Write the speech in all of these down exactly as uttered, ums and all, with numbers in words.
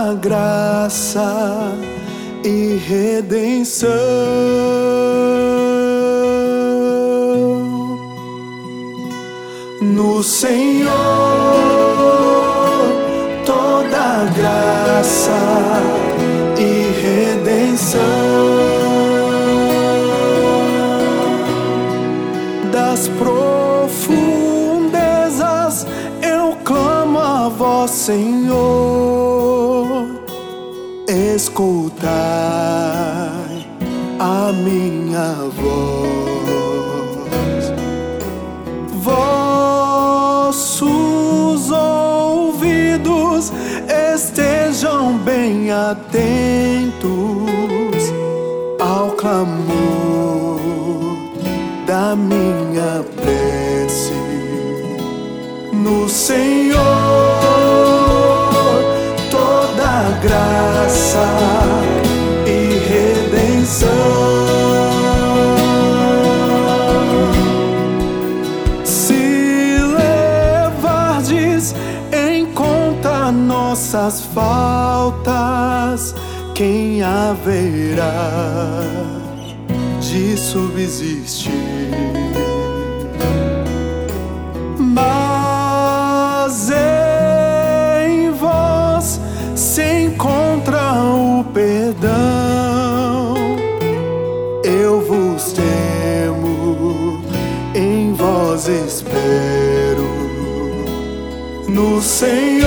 toda graça e redenção. No Senhor toda graça e redenção. Das profundezas eu clamo a vós, Senhor. Escutai a minha voz. Vossos ouvidos estejam bem atentos ao clamor da minha prece. No Senhor toda graça e redenção. Se levardes em conta nossas faltas, quem haverá de subsistir? Mas em vós se encontra o perdão. Eu vos temo, em vós espero. No Senhor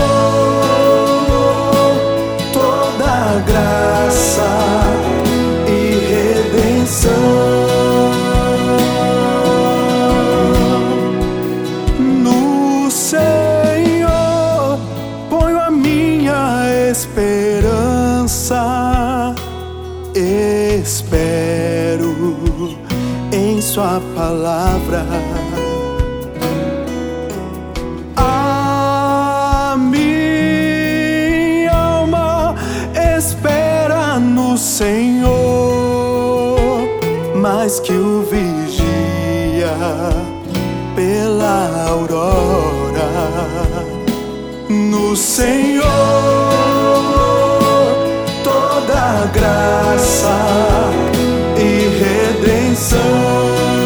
toda graça e redenção. No Senhor ponho a minha esperança. Espero em sua palavra. A minha alma espera no Senhor, mais que o vigia pela aurora. No Senhor toda graça e redenção.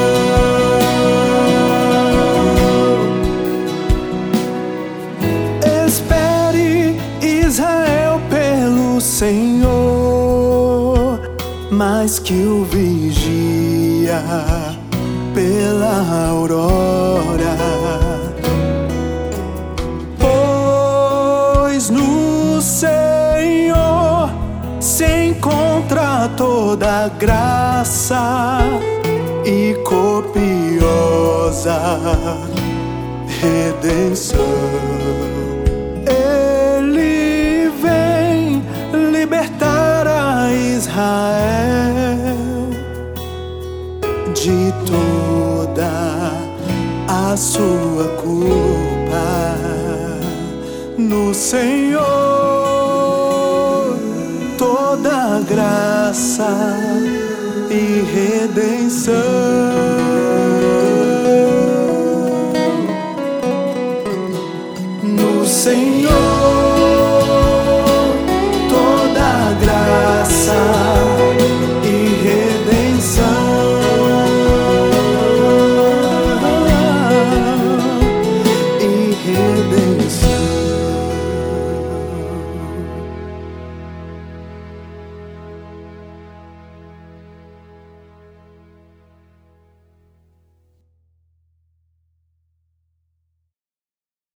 Espere, Israel, pelo Senhor, mais que o vigia pela aurora. Pois no Senhor se encontra toda graça e copiosa redenção. Ele vem libertar a Israel de toda a sua culpa. No Senhor toda graça e redenção. No Senhor